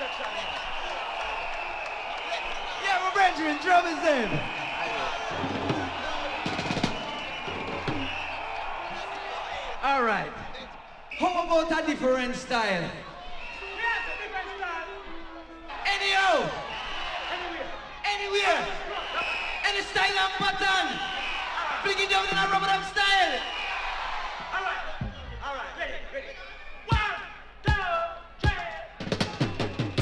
Yeah, we're Benjamin, drummers in. All right. How about a different style? Yes, a different style. Anyhow, anywhere, any style and pattern. Bring it down in a rubber dub style. All right, ready. 1, 2, 3.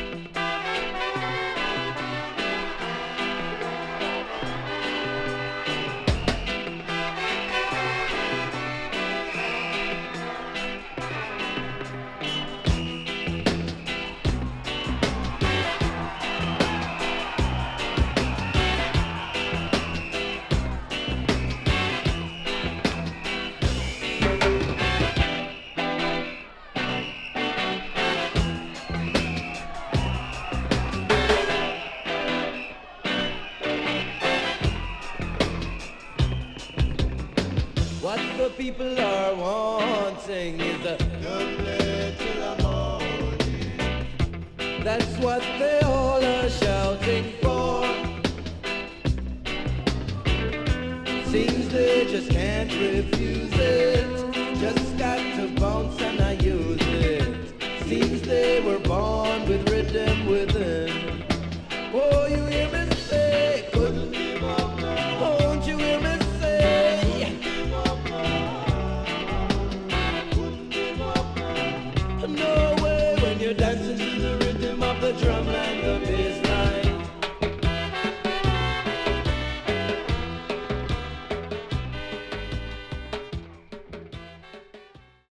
What the people are wanting is a little morning. That's what they all are shouting for. Seems they just can't refuse